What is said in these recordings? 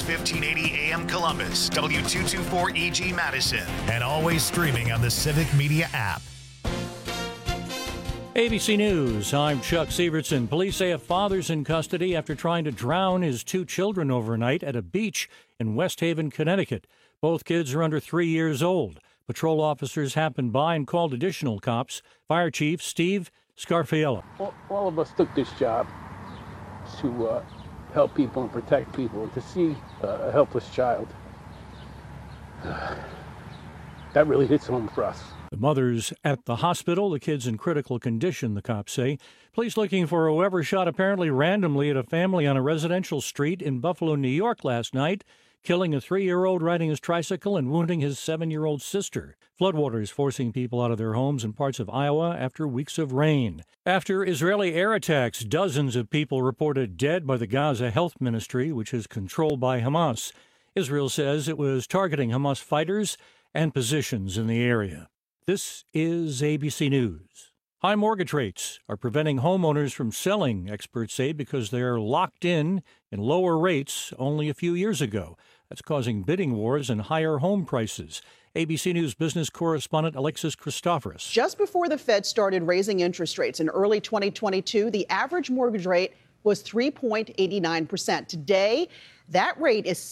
News 1580 AM Columbus, W224EG Madison, and always streaming on the Civic Media app. ABC News, I'm Chuck Sievertson. Police say a father's in custody after trying to drown his 2 children overnight at a beach in West Haven, Connecticut. Both kids are under 3 years old. Patrol officers happened by and called additional cops. Fire Chief Steve Scarfiello. All of us took this job to help people and protect people. To see a helpless child, that really hits home for us. The mother's at the hospital. The kid's in critical condition, the cops say. Police looking for whoever shot apparently randomly at a family on a residential street in Buffalo, New York last night, killing a 3-year-old riding his tricycle and wounding his 7-year-old sister. Floodwaters forcing people out of their homes in parts of Iowa after weeks of rain. After Israeli air attacks, dozens of people reported dead by the Gaza Health Ministry, which is controlled by Hamas. Israel says it was targeting Hamas fighters and positions in the area. This is ABC News. High mortgage rates are preventing homeowners from selling, experts say, because they're locked in lower rates only a few years ago. That's causing bidding wars and higher home prices. ABC News business correspondent Alexis Christoforous. Just before the Fed started raising interest rates in early 2022, the average mortgage rate was 3.89%. Today, that rate is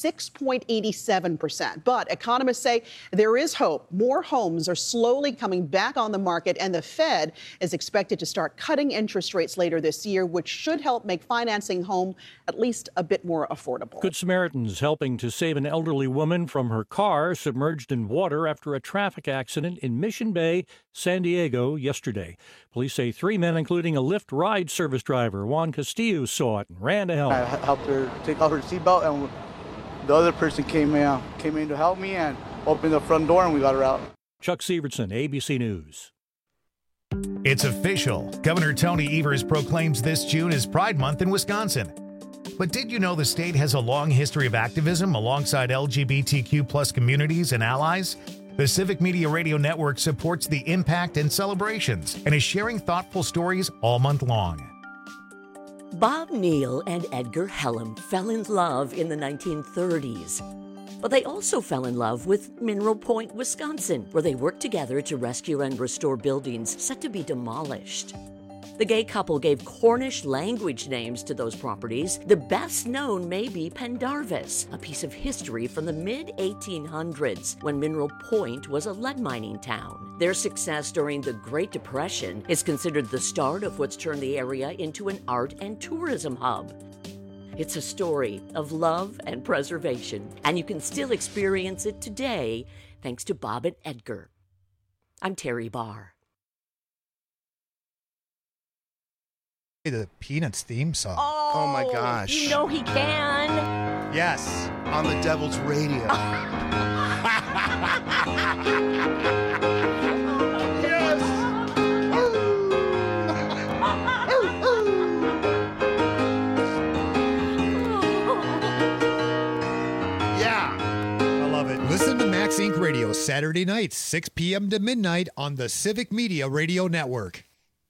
6.87%. But economists say there is hope. More homes are slowly coming back on the market, and the Fed is expected to start cutting interest rates later this year, which should help make financing home at least a bit more affordable. Good Samaritans helping to save an elderly woman from her car submerged in water after a traffic accident in Mission Bay, San Diego yesterday. Police say 3 men, including a Lyft ride service driver, Juan Castillo, saw it and ran to help. I helped her take off her seatbelt, and the other person came in to help me and opened the front door, and we got her out. Chuck Sievertson, ABC News. It's official. Governor Tony Evers proclaims this June as Pride Month in Wisconsin. But did you know the state has a long history of activism alongside LGBTQ plus communities and allies? The Civic Media Radio Network supports the impact and celebrations and is sharing thoughtful stories all month long. Bob Neal and Edgar Hellam fell in love in the 1930s. But they also fell in love with Mineral Point, Wisconsin, where they worked together to rescue and restore buildings set to be demolished. The gay couple gave Cornish language names to those properties. The best known may be Pendarvis, a piece of history from the mid-1800s when Mineral Point was a lead mining town. Their success during the Great Depression is considered the start of what's turned the area into an art and tourism hub. It's a story of love and preservation, and you can still experience it today thanks to Bob and Edgar. I'm Terry Barr. The Peanuts theme song. Oh my gosh. You know he can. Yes, on the Devil's Radio. Yes. Yeah, I love it. Listen to Max Inc. Radio Saturday nights, 6 p.m. to midnight on the Civic Media Radio Network.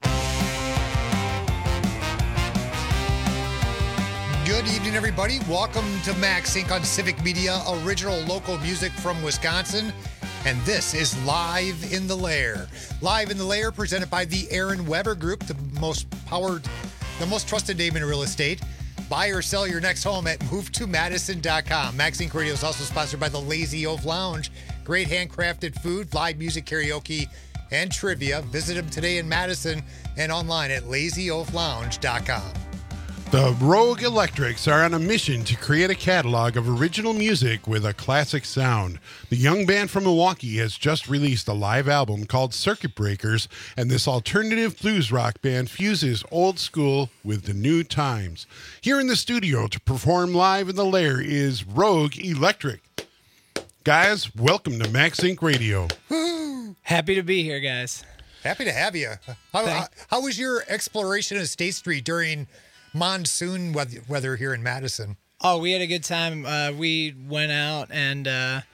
Good evening, everybody. Welcome to Max Inc. on Civic Media, original local music from Wisconsin. And this is Live in the Lair. Live in the Lair, presented by the Aaron Weber Group, the most trusted name in real estate. Buy or sell your next home at movetomadison.com. Max Inc. Radio is also sponsored by the Lazy Oaf Lounge. Great handcrafted food, live music, karaoke, and trivia. Visit them today in Madison and online at lazyoaflounge.com. The Rogue Electrics are on a mission to create a catalog of original music with a classic sound. The young band from Milwaukee has just released a live album called Circuit Breakers, and this alternative blues rock band fuses old school with the new times. Here in the studio to perform live in the Lair is Rogue Electric. Guys, welcome to Max Inc. Radio. Happy to be here, guys. Happy to have you. How was your exploration of State Street during monsoon weather here in Madison? Oh, we had a good time. We went out and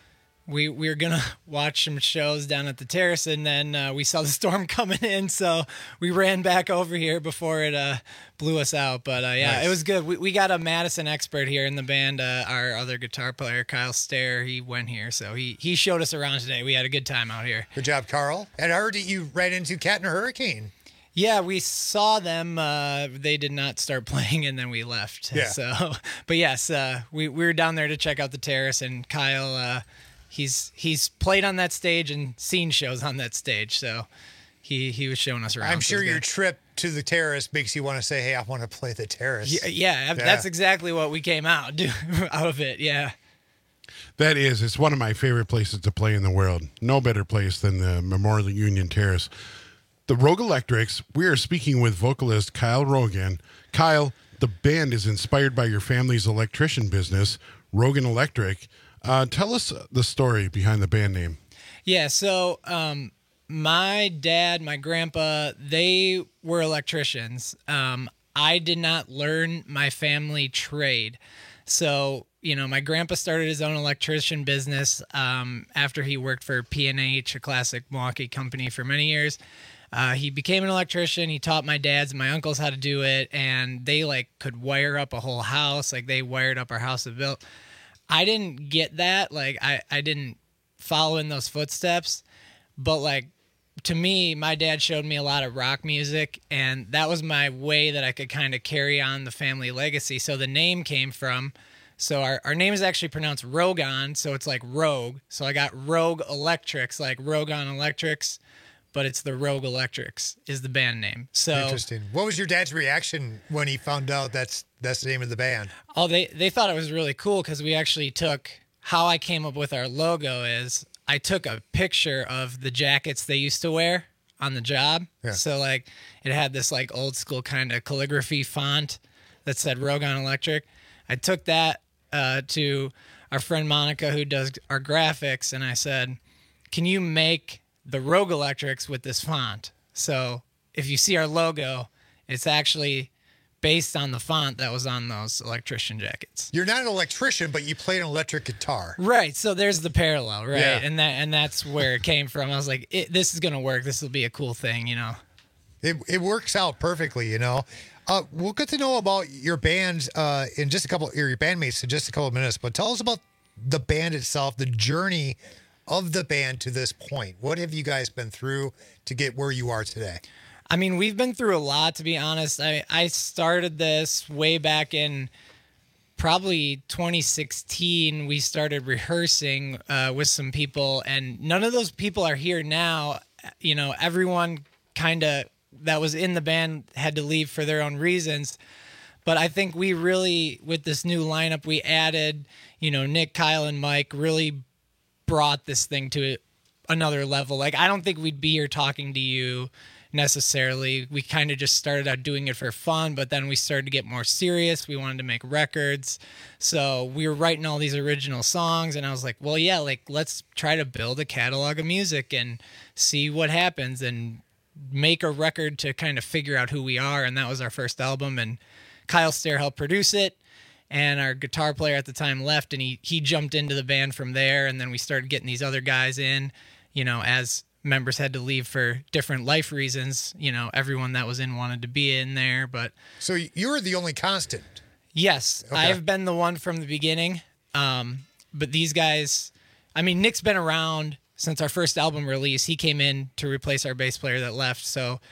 we were gonna watch some shows down at the terrace, and then we saw the storm coming in, so we ran back over here before it blew us out. But yeah, Nice. It was good. We got a Madison expert here in the band. Our other guitar player, Kyle Stair, he went here, so he showed us around today. We had a good time out here. Good job, Carl. And I heard that you ran into Cat and Hurricane. Yeah, we saw them. They did not start playing, and then we left. Yeah. So, but yes, we were down there to check out the terrace, and Kyle, he's played on that stage and seen shows on that stage, so he was showing us around. I'm so it sure was your good. trip to the terrace makes you want to say, hey, I want to play the terrace. Yeah, that's exactly what we came out of it. Yeah. That is, it's one of my favorite places to play in the world. No better place than the Memorial Union Terrace. The Rogue Electrics, we are speaking with vocalist Kyle Rogan. Kyle, the band is inspired by your family's electrician business, Rogan Electric. Tell us the story behind the band name. Yeah, so my dad, my grandpa, they were electricians. I did not learn my family trade. So, my grandpa started his own electrician business after he worked for P&H, a classic Milwaukee company, for many years. He became an electrician. He taught my dads and my uncles how to do it, and they could wire up a whole house. They wired up our house they built. I didn't get that. I didn't follow in those footsteps, but to me, my dad showed me a lot of rock music, and that was my way that I could kind of carry on the family legacy. So the name came from, so our name is actually pronounced Rogon, so it's like Rogue. So I got Rogue Electrics, like Rogon Electrics, but it's the Rogue Electrics is the band name. So Interesting. What was your dad's reaction when he found out that's the name of the band? Oh, they thought it was really cool because we actually took, how I came up with our logo is I took a picture of the jackets they used to wear on the job. Yeah. So it had this old school kind of calligraphy font that said Rogon Electric. I took that to our friend Monica, who does our graphics, and I said, can you make the Rogue Electrics with this font? So if you see our logo, it's actually based on the font that was on those electrician jackets. You're not an electrician, but you play an electric guitar. Right. So there's the parallel, right? Yeah. And that's where it came from. I was like, this is going to work. This will be a cool thing, It works out perfectly, We'll get to know about your bands in just your bandmates in just a couple of minutes, but tell us about the band itself, the journey of the band to this point. What have you guys been through to get where you are today? I mean, we've been through a lot, to be honest. I started this way back in probably 2016. We started rehearsing with some people, and none of those people are here now. Everyone kind of that was in the band had to leave for their own reasons. But I think we really, with this new lineup, we added, Nick, Kyle, and Mike really brought this thing to another level. I don't think we'd be here talking to you necessarily. We kind of just started out doing it for fun, but then we started to get more serious. We wanted to make records. So we were writing all these original songs, and I was like, well, yeah, let's try to build a catalog of music and see what happens and make a record to kind of figure out who we are. And that was our first album, and Kyle Stair helped produce it. And our guitar player at the time left, and he jumped into the band from there. And then we started getting these other guys in, as members had to leave for different life reasons. Everyone that was in wanted to be in there. But so you're the only constant. Yes, Okay. I've been the one from the beginning. But these guys, Nick's been around since our first album release. He came in to replace our bass player that left. So,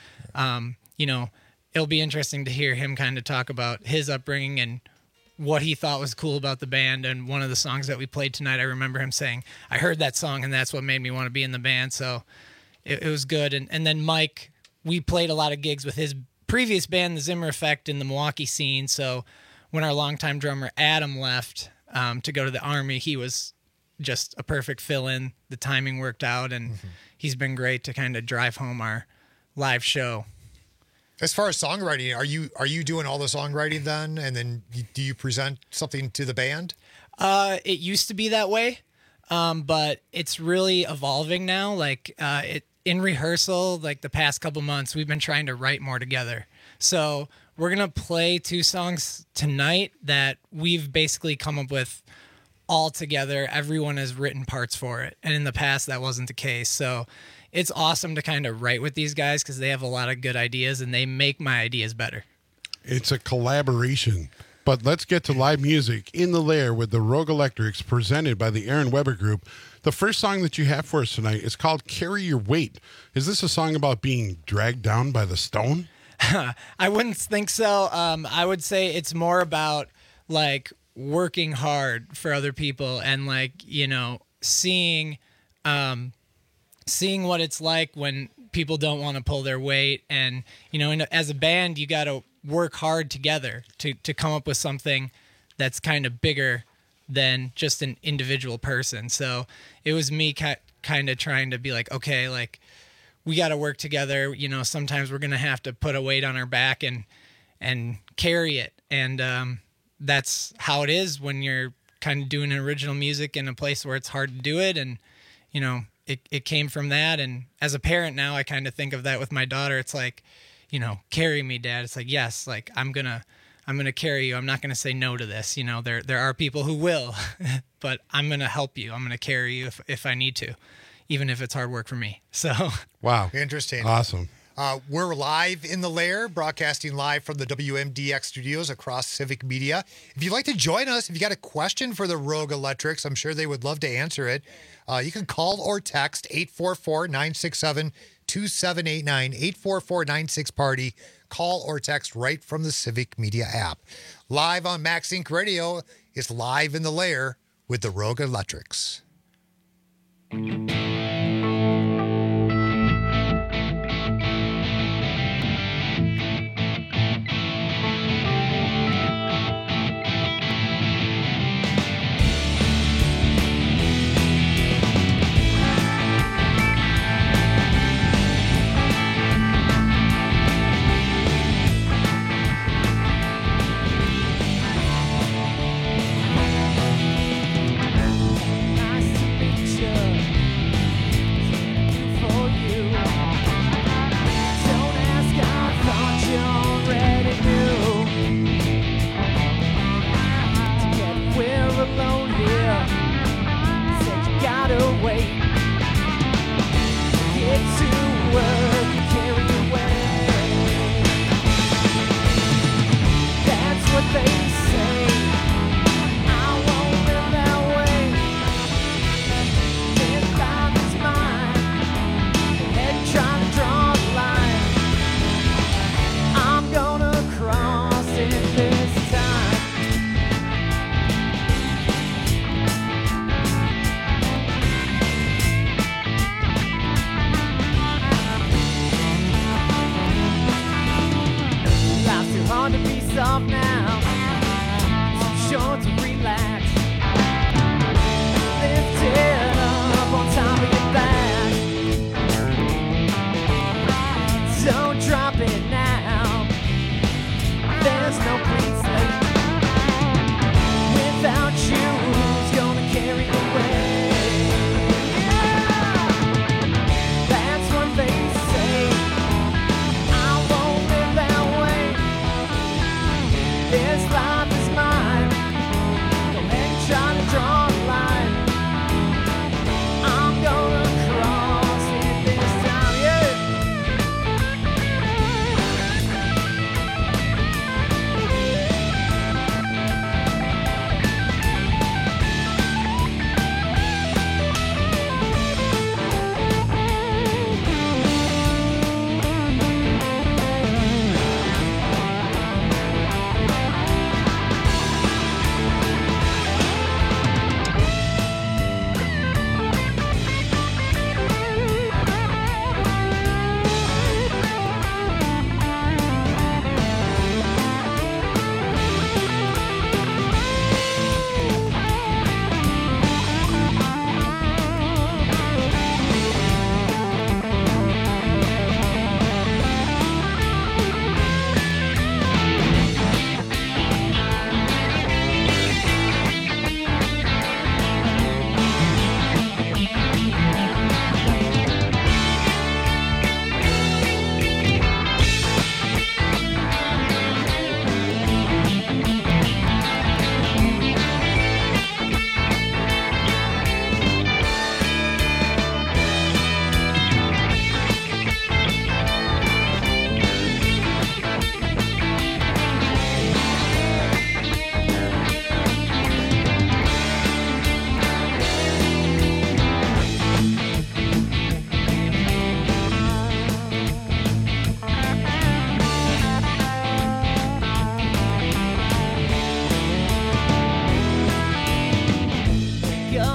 it'll be interesting to hear him kind of talk about his upbringing and what he thought was cool about the band. And one of the songs that we played tonight, I remember him saying, I heard that song and that's what made me want to be in the band. So it was good. And then Mike, we played a lot of gigs with his previous band, the Zimmer Effect, in the Milwaukee scene. So when our longtime drummer Adam left to go to the Army, he was just a perfect fill-in. The timing worked out, and he's been great to kind of drive home our live show. As far as songwriting, are you doing all the songwriting then, and then do you present something to the band? It used to be that way, but it's really evolving now. In rehearsal, the past couple months, we've been trying to write more together. So we're gonna play 2 songs tonight that we've basically come up with all together. Everyone has written parts for it. And in the past, that wasn't the case. So it's awesome to kind of write with these guys because they have a lot of good ideas and they make my ideas better. It's a collaboration. But let's get to live music in the Lair with the Rogue Electrics presented by the Aaron Weber Group. The first song that you have for us tonight is called Carry Your Weight. Is this a song about being dragged down by the stone? I wouldn't think so. I would say it's more about like working hard for other people and like, you know, seeing what it's like when people don't want to pull their weight. And, you know, as a band, you got to work hard together to come up with something that's kind of bigger than just an individual person. So it was me kind of trying to be like, okay, like we got to work together. You know, sometimes we're going to have to put a weight on our back and carry it. And that's how it is when you're kind of doing original music in a place where it's hard to do it. And, you know, it came from that. And as a parent now, I kind of think of that with my daughter. It's like, you know, carry me, Dad. It's like, yes, like I'm gonna carry you. I'm not gonna say no to this. You know, there are people who will, but I'm gonna help you. I'm gonna carry you if I need to, even if it's hard work for me. So wow, interesting, awesome. We're live in the Lair, broadcasting live from the WMDX studios across Civic Media. If you'd like to join us, if you got a question for the Rogue Electrics, I'm sure they would love to answer it. You can call or text 844-967-2789, 844-96-PARTY. Call or text right from the Civic Media app. Live on Max Inc. Radio is Live in the Lair with the Rogue Electrics.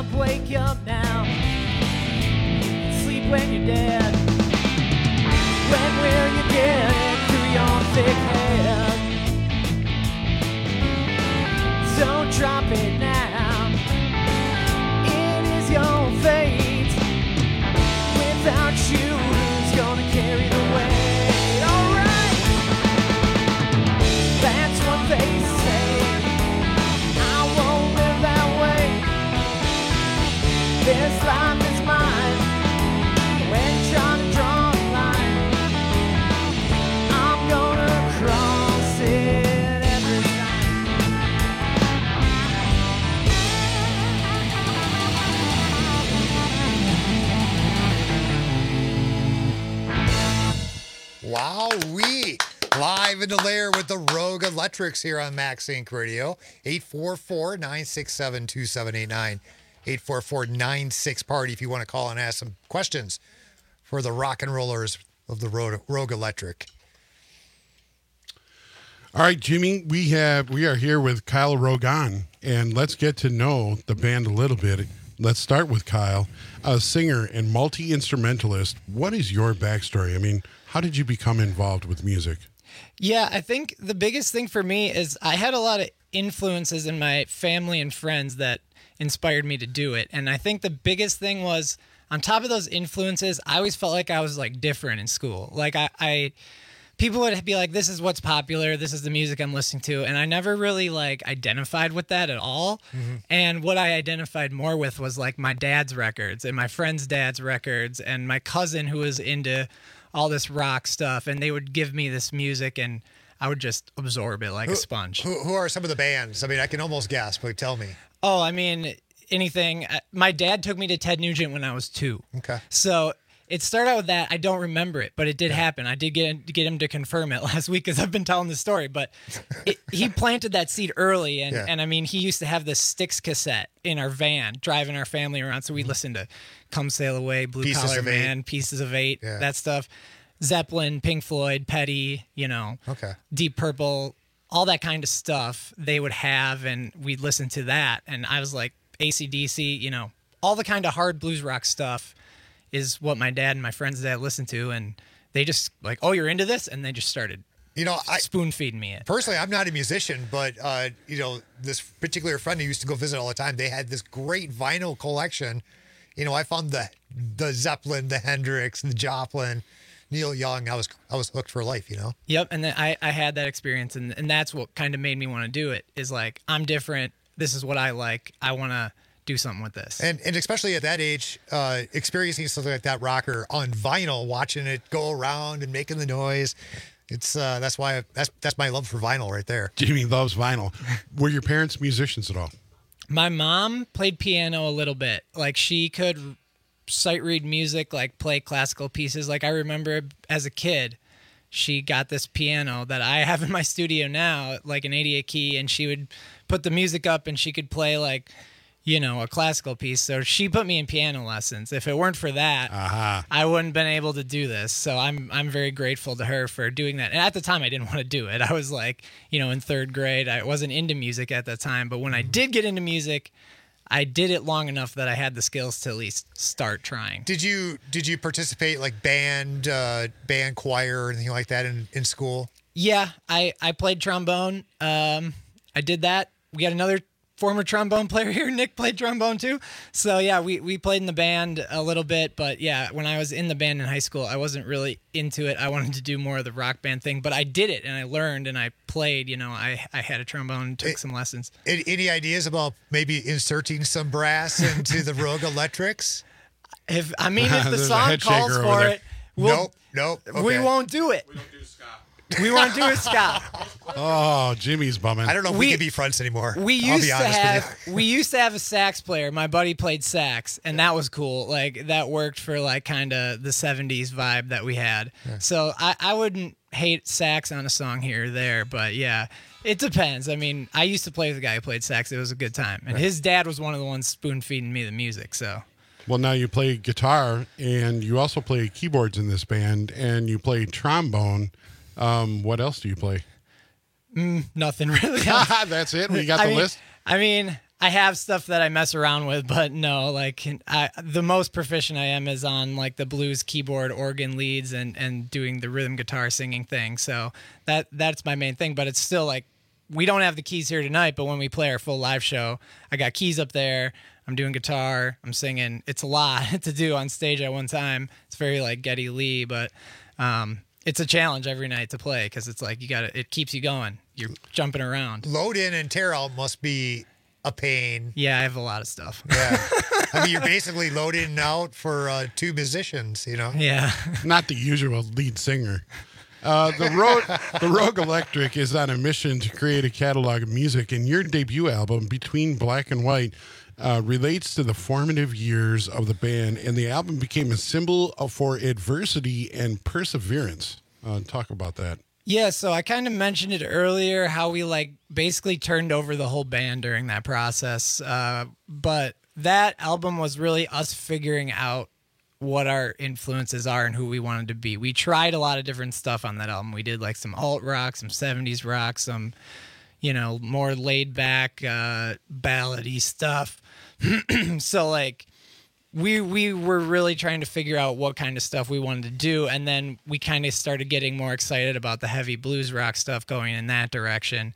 up, wake up now. Sleep when you're dead. When will you get it through your thick head? Don't drop it now. It is your fate. Without you, who's gonna carry the weight? Alright, that's what they say. I won't live that way. This life is mine. When trying to draw a line, I'm gonna cross it every time. Wowee! Live in the lair with the Rogue Electrics here on Max Inc. Radio. 844-967-2789. 844-96-PARTY if you want to call and ask some questions for the rock and rollers of the Rogue Electric. All right, Jimmy, we are here with Kyle Rogan, and let's get to know the band a little bit. Let's start with Kyle, a singer and multi-instrumentalist. What is your backstory? I mean, how did you become involved with music? Yeah, I think the biggest thing for me is I had a lot of influences in my family and friends that inspired me to do it. And I think the biggest thing was, on top of those influences, I always felt like I was like different in school. Like people would be like, this is what's popular, this is the music I'm listening to, and I never really like identified with that at all. Mm-hmm. And what I identified more with was like my dad's records and my friend's dad's records and my cousin who was into all this rock stuff, and they would give me this music and I would just absorb it like a sponge. Who are some of the bands? I mean, I can almost guess, but tell me. Oh, I mean, anything. My dad took me to Ted Nugent when I was 2. Okay. So it started out with that. I don't remember it, but it did happen. I did get him to confirm it last week because I've been telling the story. But he planted that seed early, and I mean, he used to have this Styx cassette in our van, driving our family around. So we'd listen to "Come Sail Away," "Blue Collar Man," "Pieces of Eight," that stuff. Zeppelin, Pink Floyd, Petty, Deep Purple, all that kind of stuff they would have, and we'd listen to that. And I was like, AC/DC, all the kind of hard blues rock stuff is what my dad and my friend's dad listened to, and they just like, oh, you're into this? And they just started spoon feeding me it. Personally, I'm not a musician, but this particular friend who used to go visit all the time, they had this great vinyl collection. I found the Zeppelin, the Hendrix, the Joplin, Neil Young. I was hooked for life, Yep, and then I had that experience, and that's what kind of made me want to do it, is like, I'm different. This is what I like. I want to do something with this. And especially at that age, experiencing something like that rocker on vinyl, watching it go around and making the noise. It's that's why that's my love for vinyl right there. Jimmy loves vinyl. Were your parents musicians at all? My mom played piano a little bit. Like, she could sight read music, like play classical pieces. Like, I remember as a kid, she got this piano that I have in my studio now, like an 88 key, and she would put the music up and she could play like, a classical piece. So she put me in piano lessons. If it weren't for that, I wouldn't have been able to do this. So I'm very grateful to her for doing that. And at the time, I didn't want to do it. I was like, in third grade. I wasn't into music at the time. But when I did get into music, I did it long enough that I had the skills to at least start trying. Did you participate like band choir or anything like that in school? Yeah, I played trombone. I did that. We got another former trombone player here. Nick played trombone too. So yeah, we played in the band a little bit, but yeah, when I was in the band in high school, I wasn't really into it. I wanted to do more of the rock band thing, but I did it and I learned and I played, I had a trombone, took some lessons. Any ideas about maybe inserting some brass into the Rogue Electrics? If the song calls for it, nope. Okay. We won't do it. We don't do ska. We won't do a ska. Oh, Jimmy's bumming. I don't know if we can be friends anymore. We used to have a sax player. My buddy played sax, and that was cool. Like, that worked for like kind of the 70s vibe that we had. Yeah. So I wouldn't hate sax on a song here or there, but yeah, it depends. I mean, I used to play with a guy who played sax. It was a good time. And his dad was one of the ones spoon feeding me the music, so. Well, now you play guitar, and you also play keyboards in this band, and you play trombone. What else do you play? Nothing really. That's it? We got the list? I mean, I have stuff that I mess around with, but no, like the most proficient I am is on like the blues keyboard, organ leads, and doing the rhythm guitar singing thing. So that's my main thing. But it's still like we don't have the keys here tonight. But when we play our full live show, I got keys up there. I'm doing guitar. I'm singing. It's a lot to do on stage at one time. It's very like Geddy Lee, but it's a challenge every night to play because it's like it keeps you going. You're jumping around. Load in and tear out must be a pain. Yeah, I have a lot of stuff. Yeah. I mean, you're basically loading and out for two musicians, you know? Yeah. Not the usual lead singer. The Rogue Electric is on a mission to create a catalog of music, and your debut album, Between Black and White, relates to the formative years of the band, and the album became a symbol for adversity and perseverance. Talk about that. Yeah, so I kind of mentioned it earlier, how we like basically turned over the whole band during that process. But that album was really us figuring out what our influences are and who we wanted to be. We tried a lot of different stuff on that album. We did like some alt rock, some 70s rock, some, more laid back, ballady stuff. So like we were really trying to figure out what kind of stuff we wanted to do, and then we kind of started getting more excited about the heavy blues rock stuff going in that direction.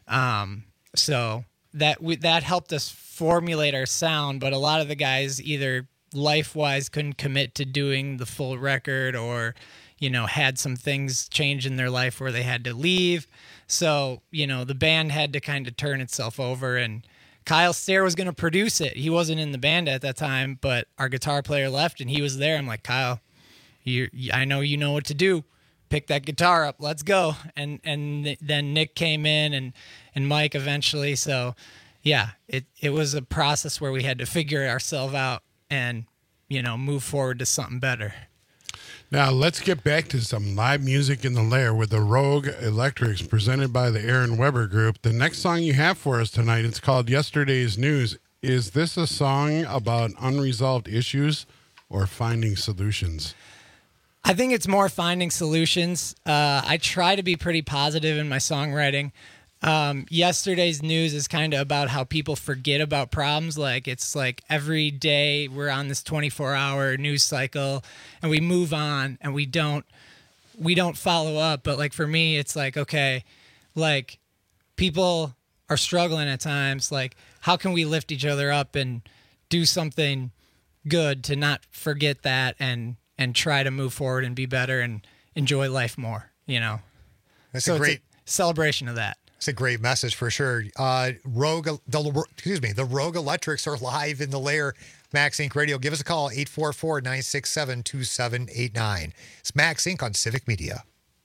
So that helped us formulate our sound, but a lot of the guys either life-wise couldn't commit to doing the full record or, had some things change in their life where they had to leave. So, the band had to kind of turn itself over, and Kyle Stair was going to produce it. He wasn't in the band at that time, but our guitar player left and he was there. I'm like, Kyle, I know you know what to do. Pick that guitar up. Let's go. And then Nick came in and Mike eventually. So yeah, it was a process where we had to figure ourselves out and, move forward to something better. Now, let's get back to some live music in the Lair with the Rogue Electrics presented by the Aaron Weber Group. The next song you have for us tonight, it's called Yesterday's News. Is this a song about unresolved issues or finding solutions? I think it's more finding solutions. I try to be pretty positive in my songwriting. Yesterday's News is kind of about how people forget about problems. Like it's like every day we're on this 24-hour news cycle and we move on and we don't follow up. But like for me, it's like, okay, like people are struggling at times. Like how can we lift each other up and do something good to not forget that and try to move forward and be better and enjoy life more, That's so a great celebration of that. It's a great message for sure. The Rogue Electrics are live in the Lair. Max Inc. Radio. Give us a call, 844-967-2789. It's Max Inc. on Civic Media.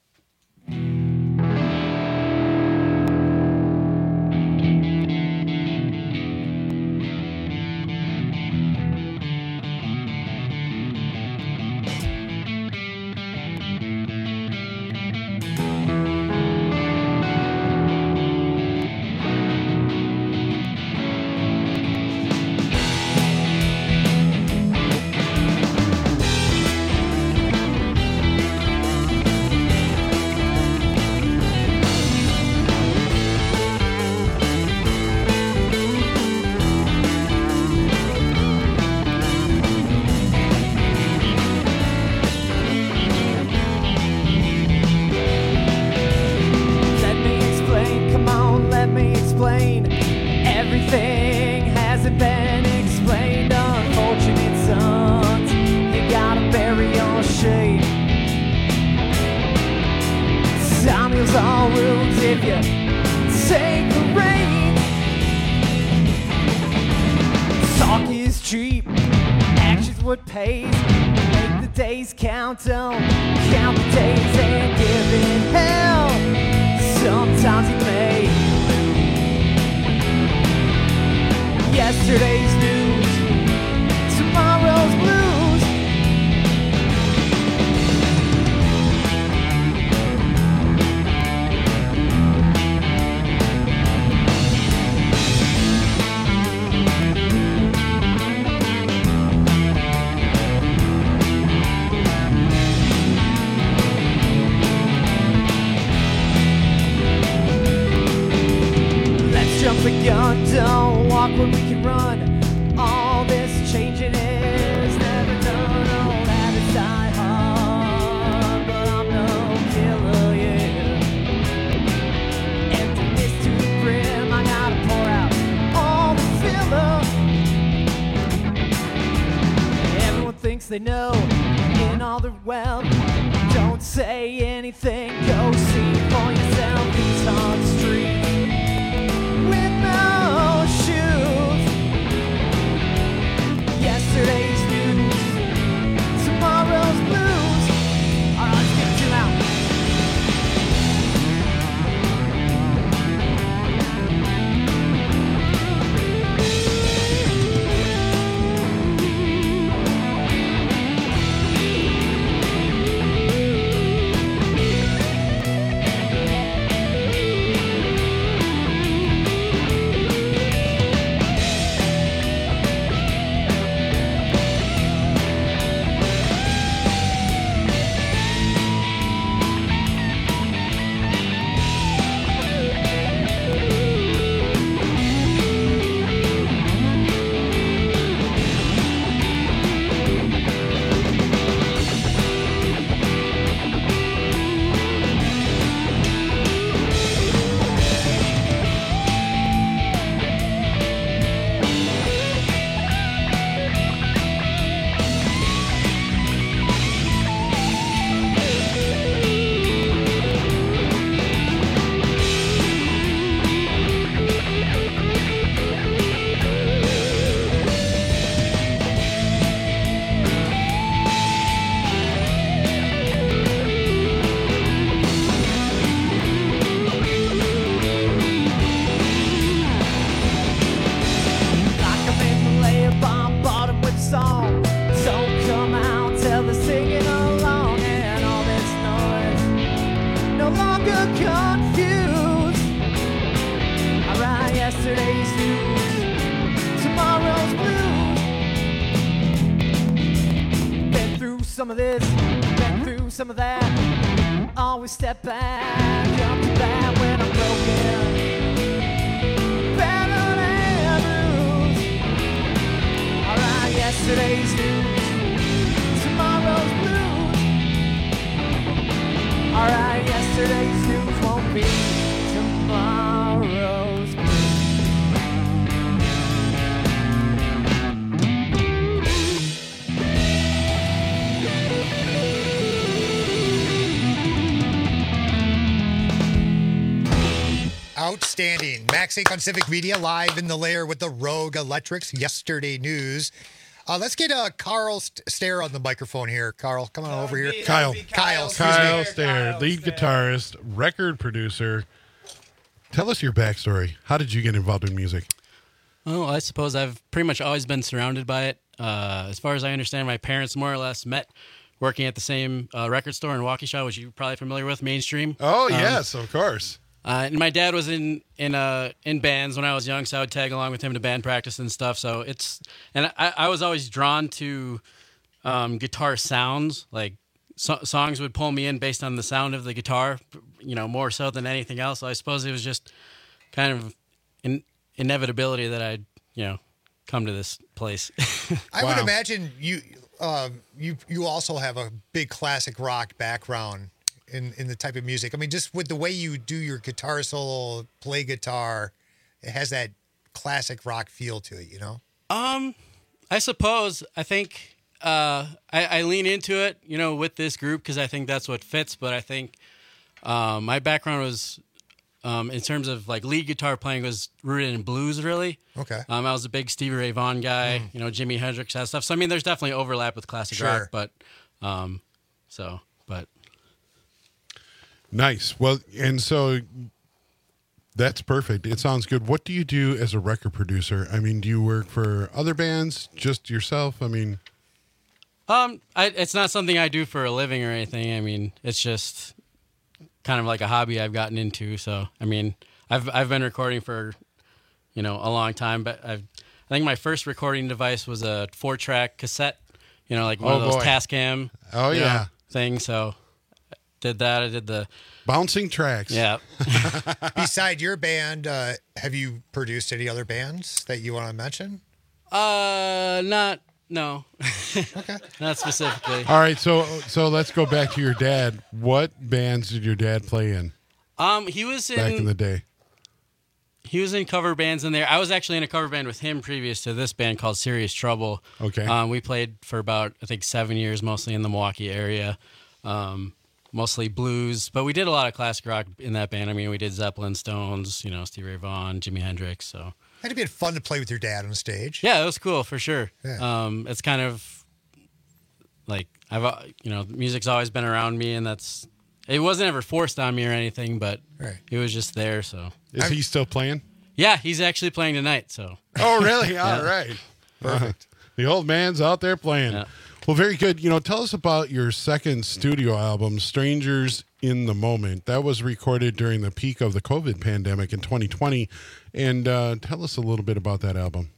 Count the days and give it hell. Sometimes you may yesterday's news, tomorrow's blues. The gun, don't walk thinks they know in all the well. Don't say anything, go see for yourself. He's on the street with no shoes. Yesterday's news, tomorrow's blues. All right, let's get it out. Yesterday's news, tomorrow's blues. Been through some of this, been through some of that. Always step back, up to bat when I'm broken. Battered and bruised. Alright, yesterday's news, tomorrow's blues. Alright, yesterday's news won't be tomorrow's blues. Outstanding. Max Inc. on Civic Media, live in the lair with the Rogue Electrics. Yesterday news. Let's get Carl Stair on the microphone here. Carl, come on over here. Kyle Stair, lead guitarist, record producer. Tell us your backstory. How did you get involved in music? Oh, I suppose I've pretty much always been surrounded by it. As far as I understand, my parents more or less met working at the same record store in Waukesha, which you're probably familiar with, Mainstream. Oh, yes, of course. And my dad was in bands when I was young, so I would tag along with him to band practice and stuff. So I was always drawn to guitar sounds. Like songs would pull me in based on the sound of the guitar, more so than anything else. So I suppose it was just kind of an inevitability that I'd come to this place. I would imagine you also have a big classic rock background in the type of music. I mean, just with the way you do your guitar solo, play guitar, it has that classic rock feel to it, I suppose. I think I lean into it, with this group because I think that's what fits. But I think my background was, in terms of like lead guitar playing, was rooted in blues, really. Okay. I was a big Stevie Ray Vaughan guy, Jimi Hendrix, that stuff. So I mean, there's definitely overlap with classic rock, but Nice. Well, and so that's perfect. It sounds good. What do you do as a record producer? I mean, do you work for other bands, just yourself? I mean, it's not something I do for a living or anything. I mean, it's just kind of like a hobby I've gotten into. So, I mean, I've been recording for, a long time, but I think my first recording device was a 4-track cassette, like one of those Tascam things. So did that. I did the bouncing tracks. Yeah. Beside your band, have you produced any other bands that you want to mention? No. Okay. Not specifically. All right, so let's go back to your dad. What bands did your dad play in? He was back in the day. he was in cover bands in there. I was actually in a cover band with him previous to this band called Serious Trouble. Okay. We played for about, I think, 7 years, mostly in the Milwaukee area, mostly blues. But we did a lot of classic rock in that band. I mean, we did Zeppelin, Stones, you know, Stevie Ray Vaughan, Jimi Hendrix. So It'd be fun to play with your dad on stage. yeah, it was cool for sure. Yeah. It's kind of like music's always been around me, and it wasn't ever forced on me or anything, but it was just there. So is he still playing? Yeah, he's actually playing tonight. So oh, really? All right, perfect. The old man's out there playing. Yeah. Well, very good. Tell us about your second studio album, Strangers in the Moment. That was recorded during the peak of the COVID pandemic in 2020. And tell us a little bit about that album.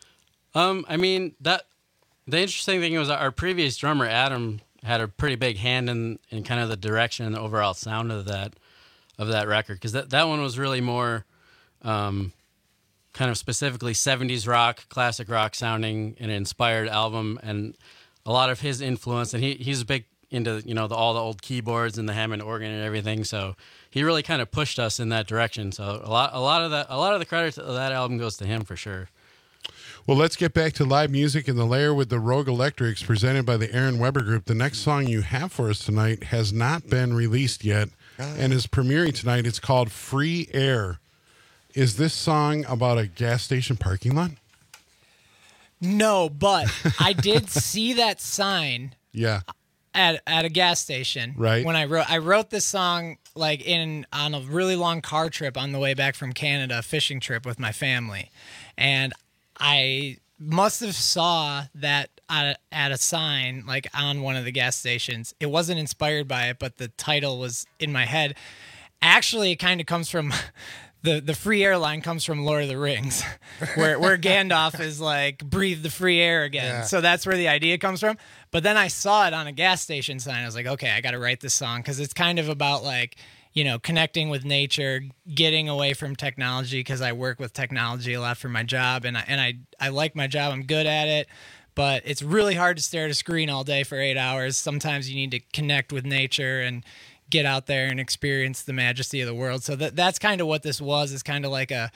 I mean, the interesting thing was our previous drummer, Adam, had a pretty big hand in kind of the direction and the overall sound of that record. Because that one was really more kind of specifically 70s rock, classic rock sounding, an inspired album, and a lot of his influence, and he's big into all the old keyboards and the Hammond organ and everything. So he really kind of pushed us in that direction. So a lot of the credit of that album goes to him for sure. Well, let's get back to live music in the Lair with the Rogue Electrics, presented by the Aaron Weber Group. The next song you have for us tonight has not been released yet, and is premiering tonight. It's called Free Air. Is this song about a gas station parking lot? No, but I did see that sign. Yeah. At a gas station. Right. When I wrote this song like on a really long car trip on the way back from Canada, a fishing trip with my family. And I must have saw that at a sign like on one of the gas stations. It wasn't inspired by it, but the title was in my head. Actually, it kind of comes from the free air line comes from Lord of the Rings, where Gandalf is like, breathe the free air again. Yeah. So that's where the idea comes from. But then I saw it on a gas station sign. I was like, okay, I got to write this song because it's kind of about like, connecting with nature, getting away from technology, because I work with technology a lot for my job, and I like my job. I'm good at it. But it's really hard to stare at a screen all day for 8 hours. Sometimes you need to connect with nature and get out there and experience the majesty of the world. So that's kind of what this was. It's kind of like an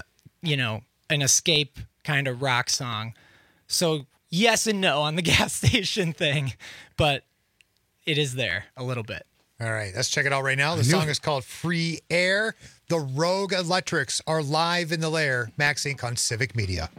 escape kind of rock song. So yes and no on the gas station thing, but it is there a little bit. All right, let's check it out right now. The song is called Free Air. The Rogue Electrics are live in the Lair. Max Inc. on Civic Media.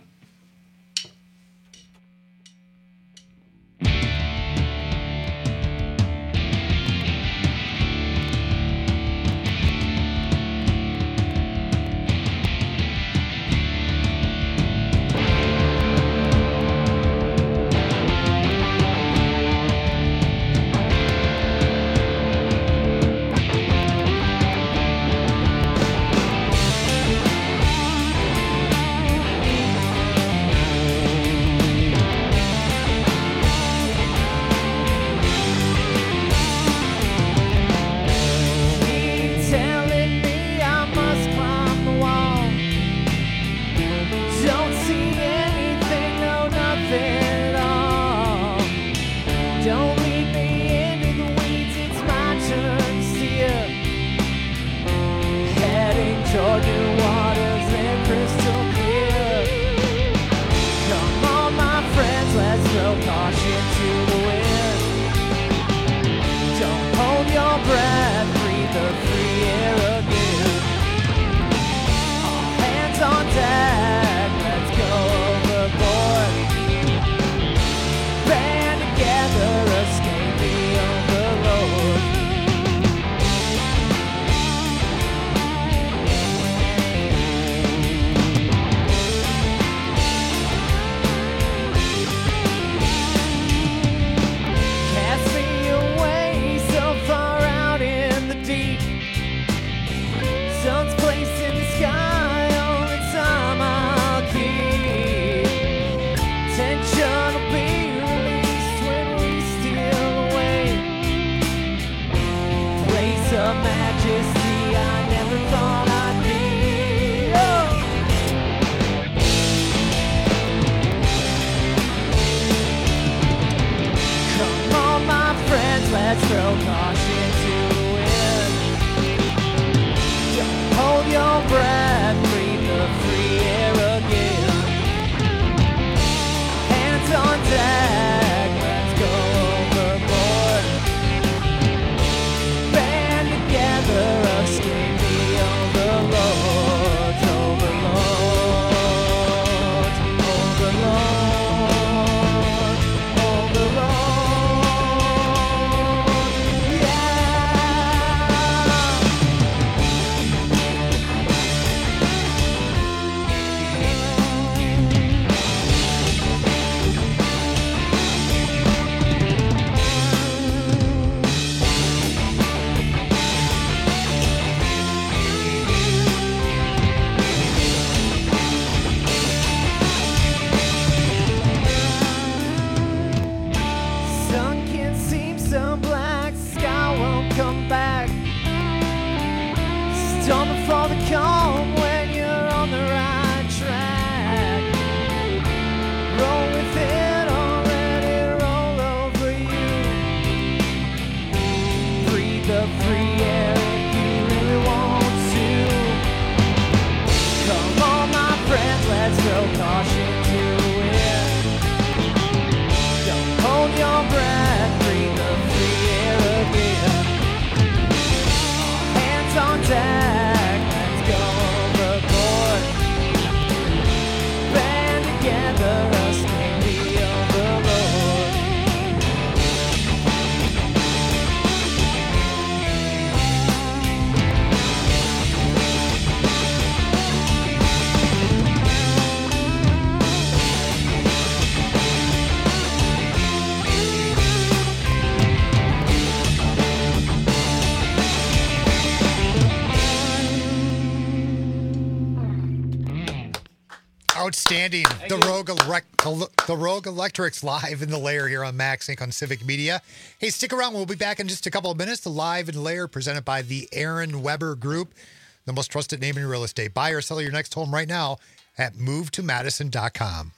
Outstanding. The Rogue Electrics live in the Lair here on Max Inc. on Civic Media. Hey, stick around. We'll be back in just a couple of minutes. The Live in the Lair presented by the Aaron Weber Group, the most trusted name in real estate. Buy or sell your next home right now at movetomadison.com.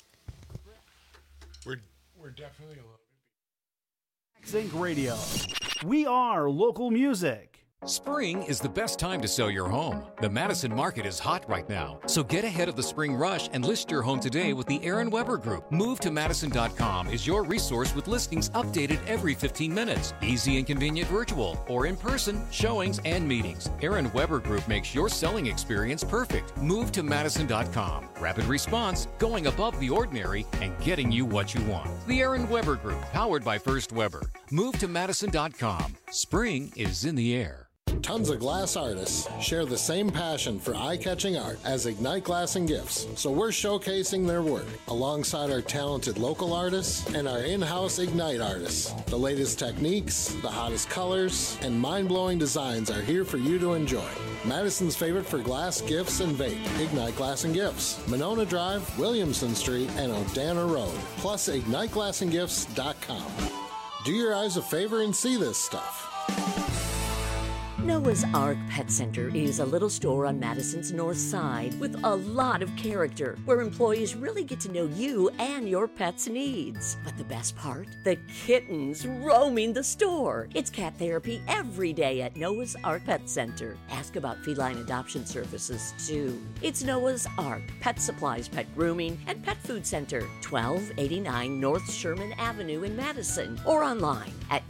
We're definitely a little Max Inc. Radio. We are local music. Spring is the best time to sell your home. The Madison market is hot right now, so get ahead of the spring rush and list your home today with the Aaron Weber Group. MoveToMadison.com is your resource with listings updated every 15 minutes. Easy and convenient virtual or in-person showings and meetings. Aaron Weber Group makes your selling experience perfect. MoveToMadison.com. Rapid response, going above the ordinary, and getting you what you want. The Aaron Weber Group, powered by First Weber. MoveToMadison.com. Spring is in the air. Tons of glass artists share the same passion for eye-catching art as Ignite Glass and Gifts, so we're showcasing their work alongside our talented local artists and our in-house Ignite artists. The latest techniques, the hottest colors, and mind-blowing designs are here for you to enjoy. Madison's favorite for glass, gifts, and vape, Ignite Glass and Gifts, Monona Drive, Williamson Street, and Odana Road, plus IgniteGlassandGifts.com. Do your eyes a favor and see this stuff. Noah's Ark Pet Center is a little store on Madison's north side with a lot of character, where employees really get to know you and your pet's needs. But the best part? The kittens roaming the store. It's cat therapy every day at Noah's Ark Pet Center. Ask about feline adoption services, too. It's Noah's Ark Pet Supplies, Pet Grooming, and Pet Food Center, 1289 North Sherman Avenue in Madison, or online at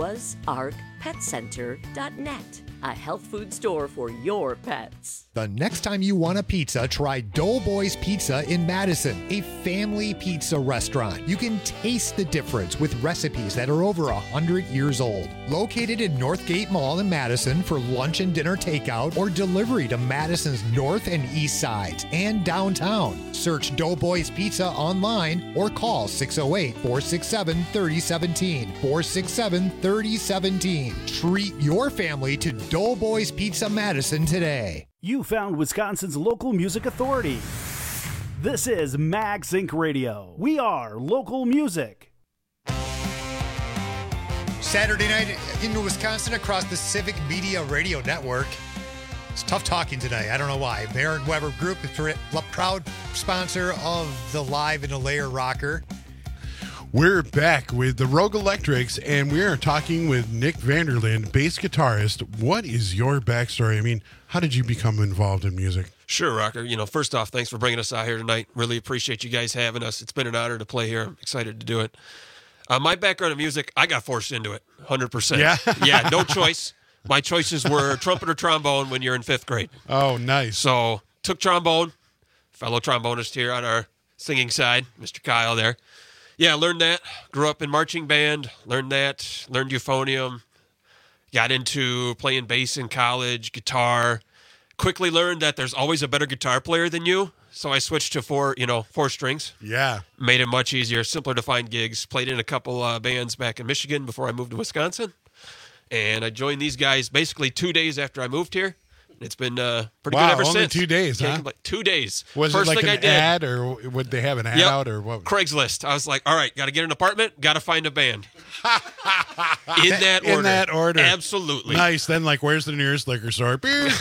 noahsarkpetcenter.net. A health food store for your pets. The next time you want a pizza, try Doughboys Pizza in Madison, a family pizza restaurant. You can taste the difference with recipes that are over 100 years old. Located in Northgate Mall in Madison for lunch and dinner takeout or delivery to Madison's north and east sides and downtown. Search Doughboys Pizza online or call 608-467-3017. 467-3017. Treat your family to Doughboys Pizza Madison today. You found Wisconsin's local music authority. This is Max Inc. Radio. We are local music. Saturday night in Wisconsin across the Civic Media Radio Network. It's tough talking today. I don't know why. Aaron Weber Group is a proud sponsor of the Live in the Lair Rocker. We're back with the Rogue Electrics, and we are talking with Nick Vanderlind, bass guitarist. What is your backstory? I mean, how did you become involved in music? Sure, Rocker. First off, thanks for bringing us out here tonight. Really appreciate you guys having us. It's been an honor to play here. I'm excited to do it. My background in music, I got forced into it, 100%. Yeah? Yeah, no choice. My choices were trumpet or trombone when you're in 5th grade. Oh, nice. So, took trombone. Fellow trombonist here on our singing side, Mr. Kyle there. Yeah, learned that. Grew up in marching band. Learned that. Learned euphonium. Got into playing bass in college, guitar. Quickly learned that there's always a better guitar player than you. So I switched to four strings. Yeah. Made it much easier, simpler to find gigs. Played in a couple bands back in Michigan before I moved to Wisconsin. And I joined these guys basically 2 days after I moved here. It's been pretty good ever only since. 2 days, huh? 2 days. Was First it like thing an I did, ad, or would they have an ad out, or what? Craigslist. I was like, all right, got to get an apartment, got to find a band. In that order. In that order. Absolutely. Nice. Then, where's the nearest liquor store? Beer.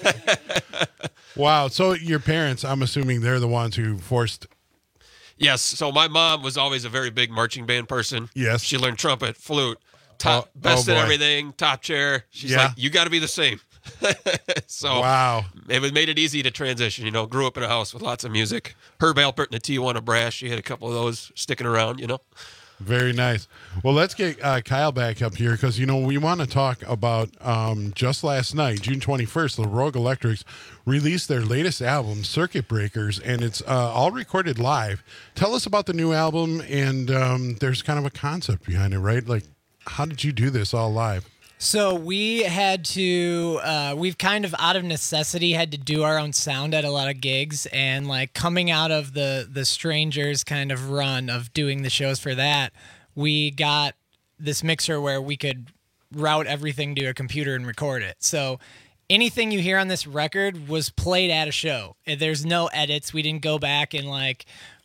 Wow. So your parents, I'm assuming they're the ones who forced. Yes. So my mom was always a very big marching band person. Yes. She learned trumpet, flute, best at everything, top chair. She's like, you got to be the same. So wow, it made it easy to transition. Grew up in a house with lots of music. Herb Alpert and the Tijuana Brass. She had a couple of those sticking around. Very nice. Well, let's get Kyle back up here because we want to talk about just last night, June 21st. The Rogue Electrics released their latest album, Circuit Breakers, and it's all recorded live. Tell us about the new album, and there's kind of a concept behind it, right? Like, how did you do this all live? So we had to, we've kind of out of necessity had to do our own sound at a lot of gigs, and coming out of the Strangers kind of run of doing the shows for that, we got this mixer where we could route everything to a computer and record it. So anything you hear on this record was played at a show. There's no edits. We didn't go back and like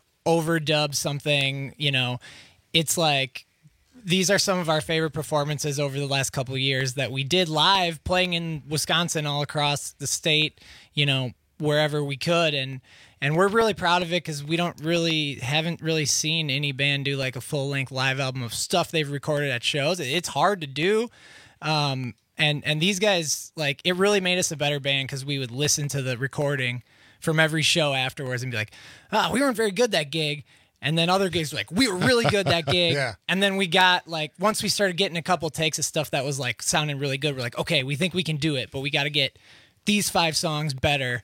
overdub something, you know. It's like these are some of our favorite performances over the last couple of years that we did live, playing in Wisconsin, all across the state, you know, wherever we could. And we're really proud of it because we haven't really seen any band do like a full length live album of stuff they've recorded at shows. It's hard to do. And these guys, like, it really made us a better band because we would listen to the recording from every show afterwards and be like, we weren't very good that gig. And then other gigs were like, we were really good that gig. Yeah. And then we got like, once we started getting a couple takes of stuff that was like sounding really good, we're like, okay, we think we can do it, but we got to get these 5 songs better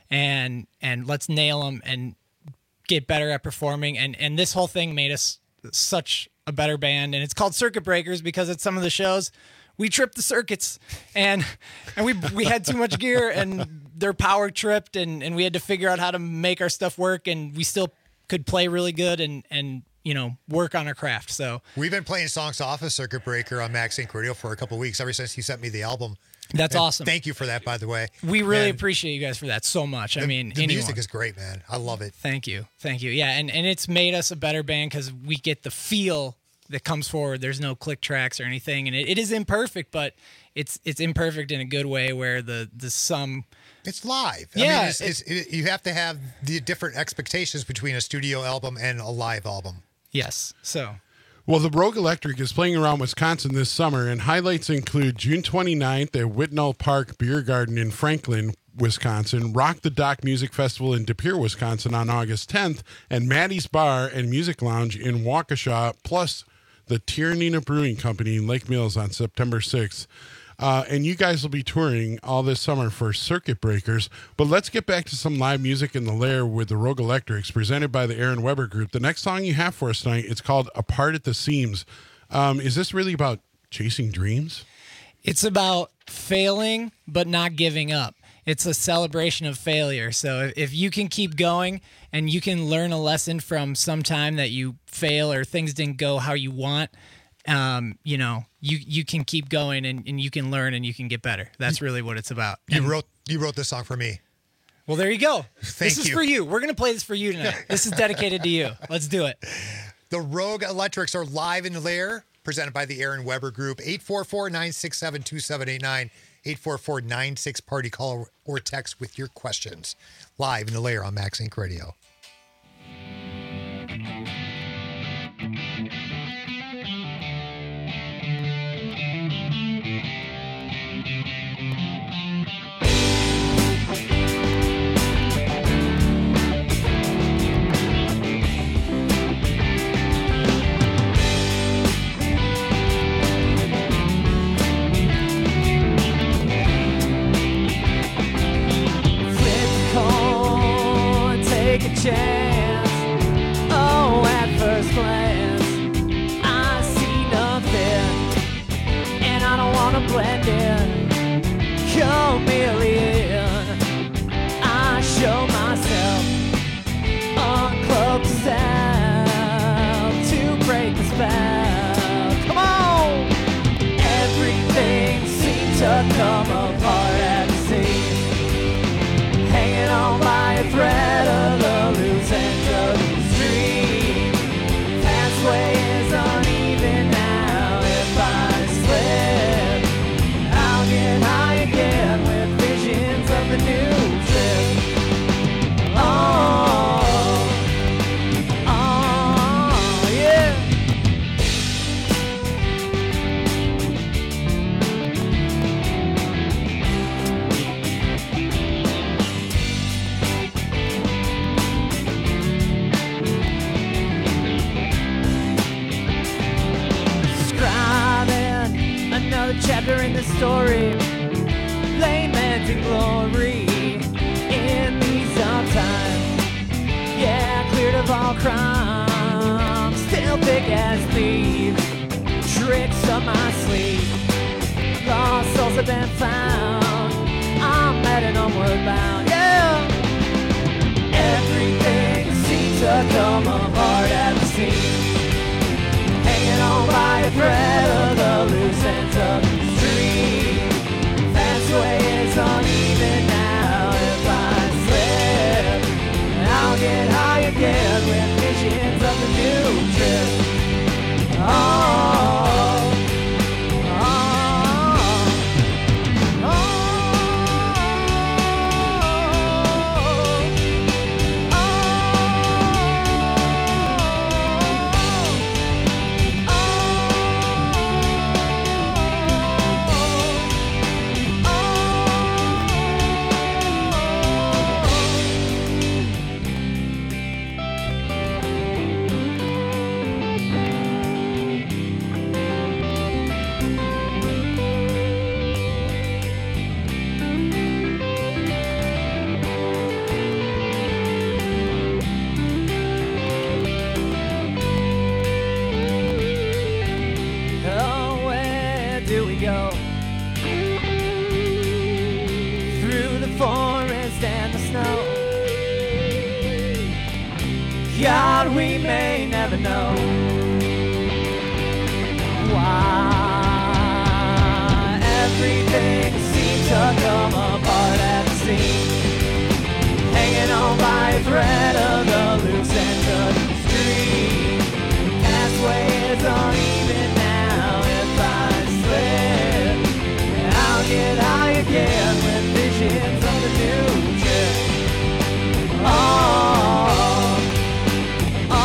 and let's nail them and get better at performing. And this whole thing made us such a better band. And it's called Circuit Breakers because at some of the shows we tripped the circuits and we had too much gear and their power tripped and we had to figure out how to make our stuff work, and we still could play really good and you know, work on our craft. So we've been playing songs off of Circuit Breaker on Max Inc. Radio for a couple of weeks, ever since you sent me the album. That's awesome. Thank you for that, by the way. We really appreciate you guys for that so much. I mean, the music is great, man. I love it. Thank you. Yeah, and it's made us a better band because we get the feel that comes forward. There's no click tracks or anything, and it is imperfect, but it's imperfect in a good way where the sum. It's live. Yeah, I mean, you have to have the different expectations between a studio album and a live album. Yes. So. Well, the Rogue Electric is playing around Wisconsin this summer, and highlights include June 29th at Whitnall Park Beer Garden in Franklin, Wisconsin, Rock the Dock Music Festival in De Pere, Wisconsin on August 10th, and Maddie's Bar and Music Lounge in Waukesha, plus the Tyrannina Brewing Company in Lake Mills on September 6th. And you guys will be touring all this summer for Circuit Breakers. But let's get back to some live music in the Lair with the Rogue Electrics, presented by the Aaron Weber Group. The next song you have for us tonight, it's called Apart at the Seams. Is this really about chasing dreams? It's about failing but not giving up. It's a celebration of failure. So if you can keep going and you can learn a lesson from some time that you fail or things didn't go how you want, you know, you can keep going and you can learn and you can get better. That's really what it's about. You wrote this song for me. Well, there you go. Thank this is you. for you. We're going to play this for you tonight. This is dedicated to you. Let's do it. The Rogue Electrics are live in the Lair, presented by the Aaron Weber Group. 844-967-2789. 844-96-PARTY. Call or text with your questions. Live in the Lair on Max Inc. Radio. Chance. Oh, at first glance, I see nothing, and I don't want to blend in. Chameleon, I show myself, uncloak myself to break the spell. Come on! Everything seems to come apart at the seams, hanging on by a thread of the loose ends of the stream. Pathway is uneven now. If I slip, I'll get high again with visions of the new trip. Oh, yeah. Another chapter in the story, lamenting glory in these dark times. Yeah, cleared of all crime, still thick as thieves, tricks up my sleeve. Lost souls have been found, I'm at an onward bound. Yeah, everything seems to come apart at the seams, hanging on by a thread of the loose ends of the stream. Fast way is on we go through the forest and the snow. God, we may never know why everything seems to come apart at the seams, hanging on by a thread of the loose ends of the street. Pathway is uneven now. If I slip, I'll get high again with visions of the new trip. Oh, oh,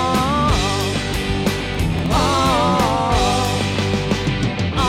oh,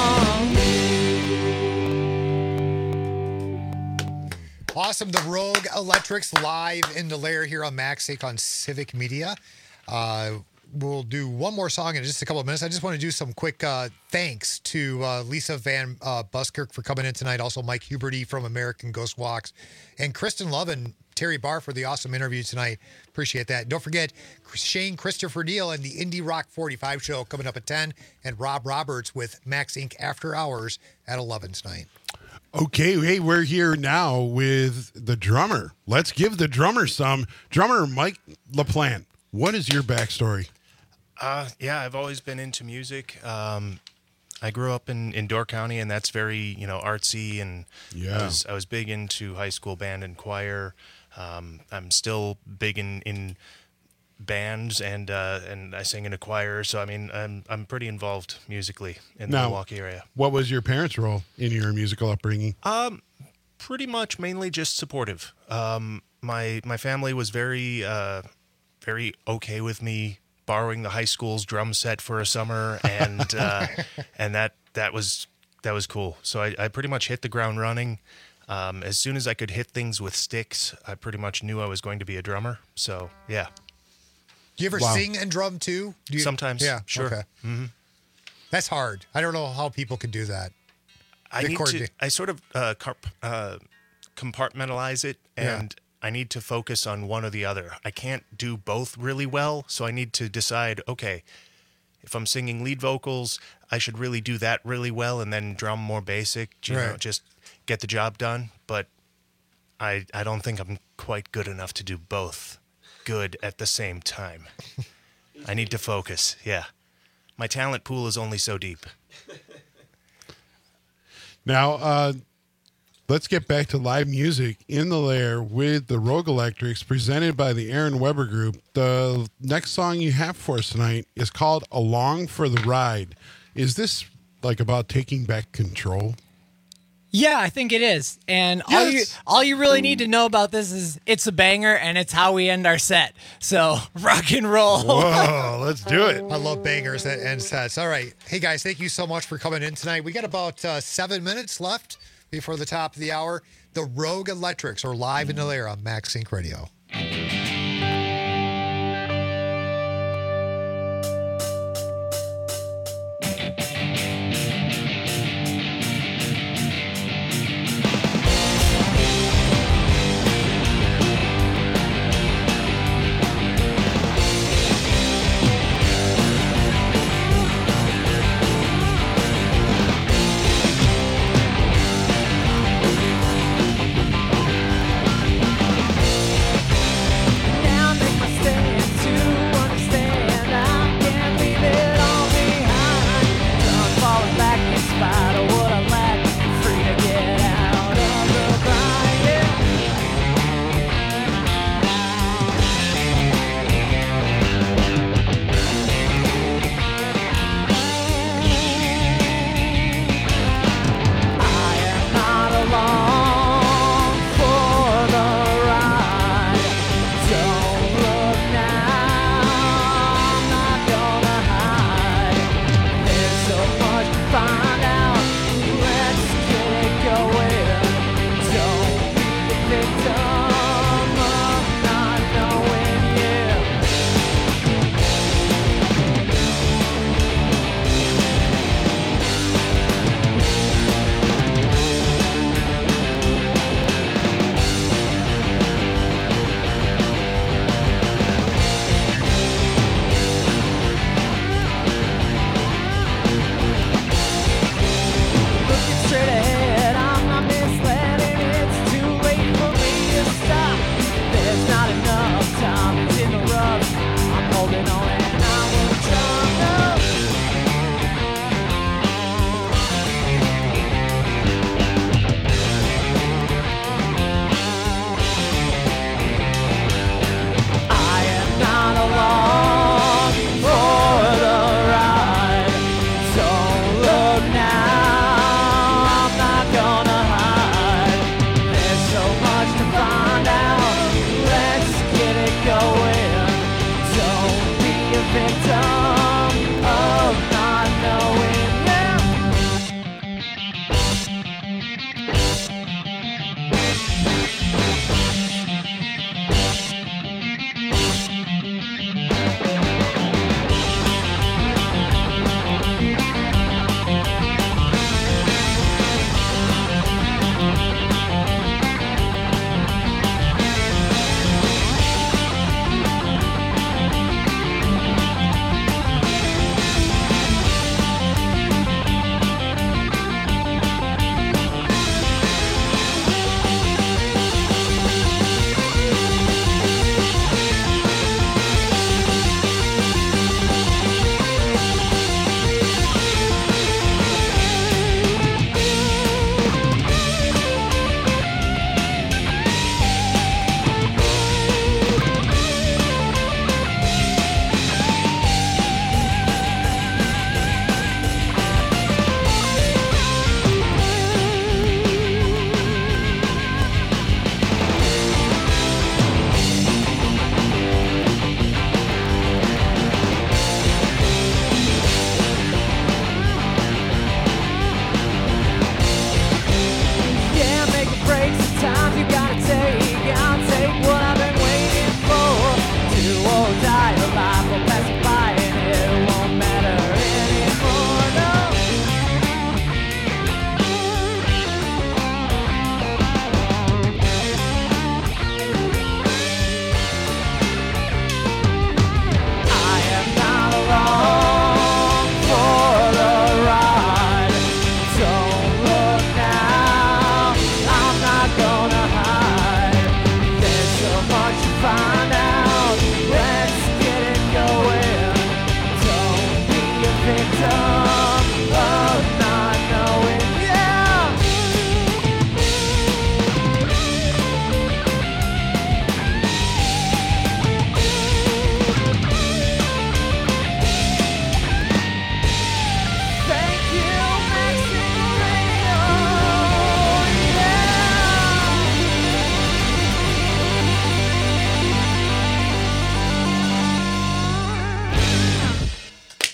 oh. Awesome. The Rogue Electrics live in the lair here on MaxSync on Civic Media. We'll do one more song in just a couple of minutes. I just want to do some quick thanks to Lisa Van Buskirk for coming in tonight. Also, Mike Huberty from American Ghost Walks, and Kristen Love and Terry Barr for the awesome interview tonight. Appreciate that. Don't forget Shane Christopher Neal and the Indie Rock 45 show coming up at 10, and Rob Roberts with Max Inc. After Hours at 11 tonight. Okay, hey, we're here now with the drummer. Let's give the drummer some. Drummer Mike LaPlante, what is your backstory? Yeah, I've always been into music. I grew up in Door County, and that's very, artsy, and yeah. I was big into high school band and choir. I'm still big in bands, and I sing in a choir. So I mean, I'm pretty involved musically in the Milwaukee area. What was your parents' role in your musical upbringing? Pretty much mainly just supportive. My family was very okay with me borrowing the high school's drum set for a summer, and and that was cool. So I pretty much hit the ground running. As soon as I could hit things with sticks, I pretty much knew I was going to be a drummer. So yeah. Do you ever sing and drum too? Sometimes. Yeah, sure. Okay. Mm-hmm. That's hard. I don't know how people could do that. I sort of compartmentalize it, and I need to focus on one or the other. I can't do both really well, so I need to decide, okay, if I'm singing lead vocals, I should really do that really well, and then drum more basic, just get the job done. But I don't think I'm quite good enough to do both good at the same time. I need to focus, yeah. My talent pool is only so deep. Now, let's get back to live music in the lair with the Rogue Electrics presented by the Aaron Weber Group. The next song you have for us tonight is called Along for the Ride. Is this like about taking back control? Yeah, I think it is. And Yes. all you really need to know about this is it's a banger, and it's how we end our set. So rock and roll. Whoa, let's do it. I love bangers that end sets. All right. Hey, guys, thank you so much for coming in tonight. We got about 7 minutes left before the top of the hour. The Rogue Electrics are live in the lair on Max Sync Radio.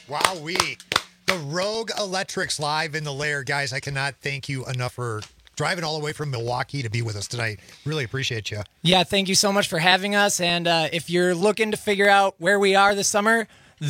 Wowee. The Rogue Electrics live in the lair. Guys, I cannot thank you enough for driving all the way from Milwaukee to be with us tonight. Really appreciate you. Yeah, thank you so much for having us. And if you're looking to figure out where we are this summer,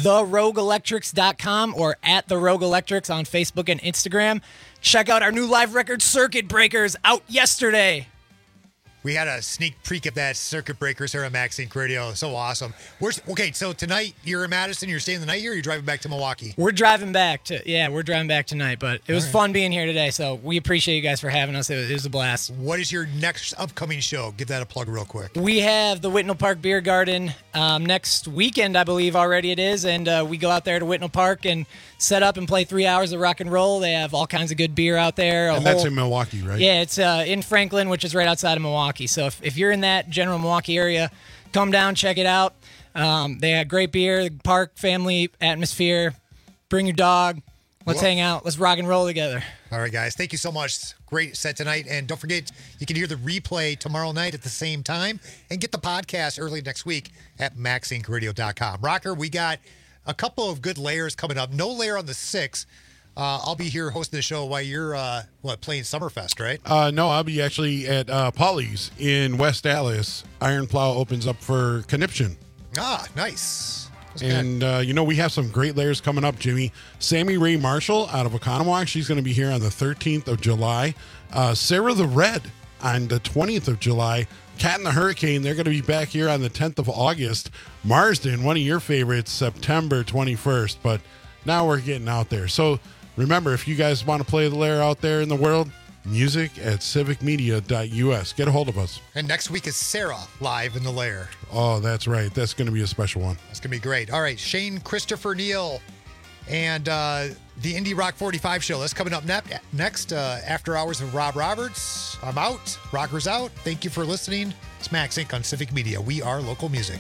therogueelectrics.com or at The Rogue Electrics on Facebook and Instagram. Check out our new live record, Circuit Breakers, out yesterday. We had a sneak peek of that Circuit Breakers here on Max Inc. Radio. So awesome. Okay, so tonight you're in Madison. You're staying the night here, or you're driving back to Milwaukee? We're driving back tonight, but it was fun being here today. So we appreciate you guys for having us. It was a blast. What is your next upcoming show? Give that a plug real quick. We have the Whitnall Park Beer Garden next weekend, I believe already it is. And we go out there to Whitnall Park and set up and play 3 hours of rock and roll. They have all kinds of good beer out there. And that's in Milwaukee, right? Yeah, it's in Franklin, which is right outside of Milwaukee. So if you're in that general Milwaukee area, come down, check it out. They have great beer, park, family atmosphere. Bring your dog. Let's hang out. Let's rock and roll together. All right, guys. Thank you so much. Great set tonight. And don't forget, you can hear the replay tomorrow night at the same time and get the podcast early next week at maxincradio.com. Rocker, we got a couple of good layers coming up. No layer on the 6th. I'll be here hosting the show while you're, playing Summerfest, right? No, I'll be actually at Polly's in West Dallas. Iron Plow opens up for Conniption. Ah, nice. And, we have some great layers coming up, Jimmy. Sammy Ray Marshall out of Oconomowoc. She's going to be here on the 13th of July. Sarah the Red on the 20th of July. Cat and the Hurricane, they're going to be back here on the 10th of August. Marsden, one of your favorites, September 21st. But now we're getting out there. So remember, if you guys want to play the lair out there in the world, music at civicmedia.us. Get a hold of us. And next week is Sarah live in the lair. Oh, that's right. That's going to be a special one. That's going to be great. All right, Shane Christopher Neal and the Indie Rock 45 show. That's coming up next. After Hours with Rob Roberts. I'm out. Rocker's out. Thank you for listening. It's Max Inc. on Civic Media. We are local music.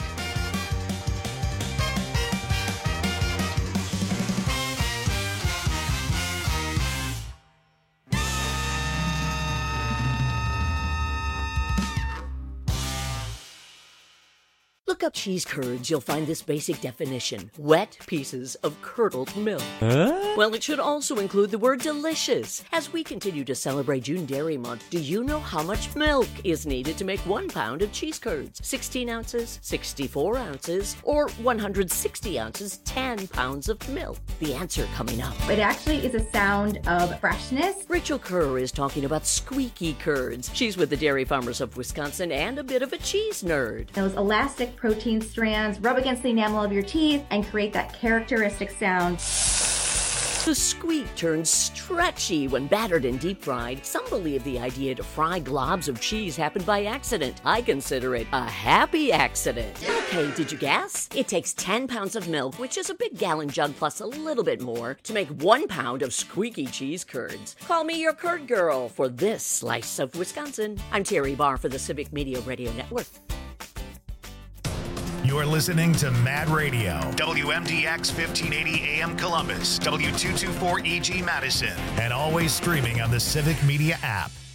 Look up cheese curds, you'll find this basic definition. Wet pieces of curdled milk. Well, it should also include the word delicious. As we continue to celebrate June Dairy Month, do you know how much milk is needed to make 1 pound of cheese curds? 16 ounces, 64 ounces, or 160 ounces, 10 pounds of milk? The answer coming up. It actually is a sound of freshness. Rachel Kerr is talking about squeaky curds. She's with the Dairy Farmers of Wisconsin and a bit of a cheese nerd. Those elastic protein strands rub against the enamel of your teeth and create that characteristic sound. The squeak turns stretchy when battered and deep fried. Some believe the idea to fry globs of cheese happened by accident. I consider it a happy accident. Okay, did you guess? It takes 10 pounds of milk, which is a big gallon jug plus a little bit more, to make 1 pound of squeaky cheese curds. Call me your curd girl for this slice of Wisconsin. I'm Terry Barr for the Civic Media Radio Network. You're listening to Mad Radio, WMDX 1580 AM Columbus, W224EG Madison, and always streaming on the Civic Media app.